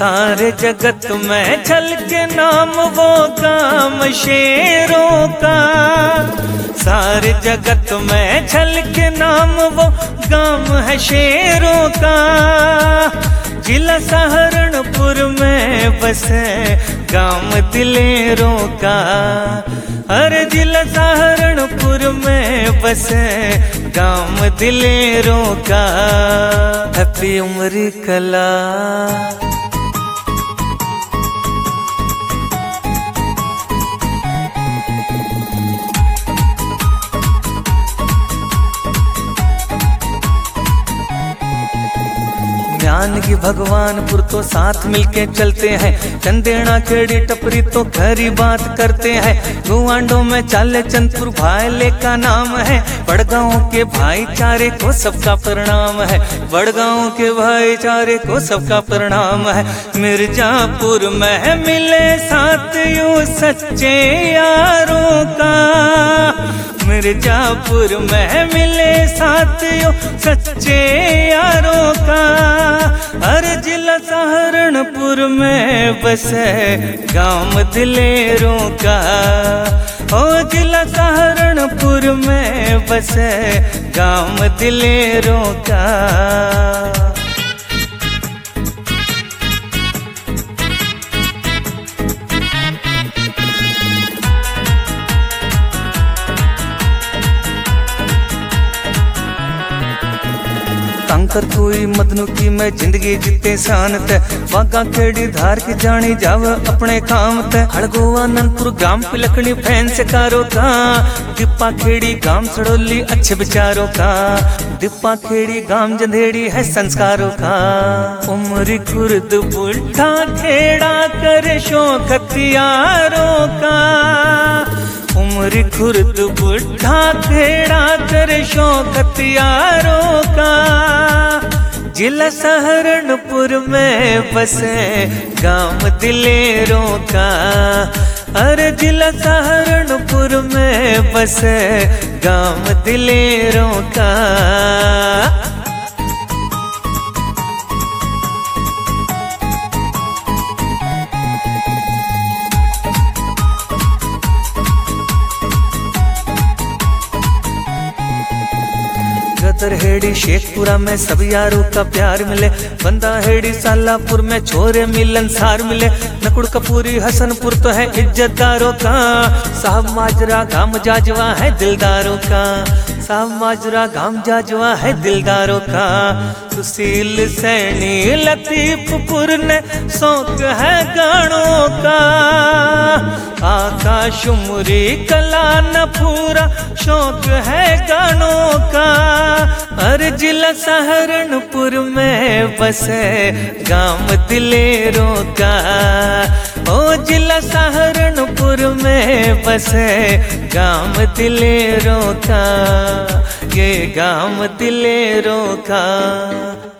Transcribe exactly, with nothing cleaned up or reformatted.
सारे जगत में झलके नाम वो गाम शेरों का। सारे जगत में झलके नाम वो गाम है शेरों का। जिला सहारनपुर में बसे गाम दिलेरों का। हर जिला सहारनपुर में बसे गाम दिलेरों का। हैप्पी उमरी कला। ज्ञान की भगवानपुर तो साथ मिलके चलते हैं। चंदेना खेड़ी टपरी तो खरी बात करते हैं। गुआंडो में चाले चंदपुर भाईले का नाम है। बड़गांव के भाईचारे को सबका प्रणाम है। बड़गांव के भाईचारे को सबका प्रणाम है। मिर्जापुर में मिले साथ यूं सच्चे यारों का। मिर्जापुर में मिले साथियों सच्चे यारों का। हर जिला सहारनपुर में बसे गाम दिलेरों का। ओ जिला सहारनपुर में बसे गाम दिलेरों का। कंकर कोई मदनू की मैं जिंदगी जीते शानत। वागा खेड़ी धार की जानी जाव अपने काम ते। हड़गो आनंदपुर गांव पिलकनी फैन से कारो का। दिप्पा खेड़ी गांव सड़ोली अच्छे विचारों का। दिप्पा खेड़ी गांव जंधेड़ी है संस्कारों का। उमरी खुर्द बुढ़ा खेड़ा करे शौक हथियारों का। उमरी खुर्द बुढ़ा खेड़ा करे शौक हथियारों का। जिला सहारनपुर में बसे गाम दिलेरों का। अरे जिला सहारनपुर में बसे गाम दिलेरों का। गदर हेड़ी शेखपुरा में सब यारों का प्यार मिले। बंदा हेड़ी सालापुर में छोरे मिलन सार मिले। नकुड़ कपूरी हसनपुर तो है इज्जतदारों का। साहब माजरा गाम जाजवा है दिलदारों का। साहब माजरा गाम जाजवा है दिलदारों का। सुशील सैनी लतीफपुर ने शौक है गानों का। आकाश उमरी कला न पूरा शौक है गानों का। हर जिला सहारनपुर में बसे गाम दिलेरों का। ओ जिला सहारनपुर में बसे गाम दिलेरों का। ये गाम दिलेरों का।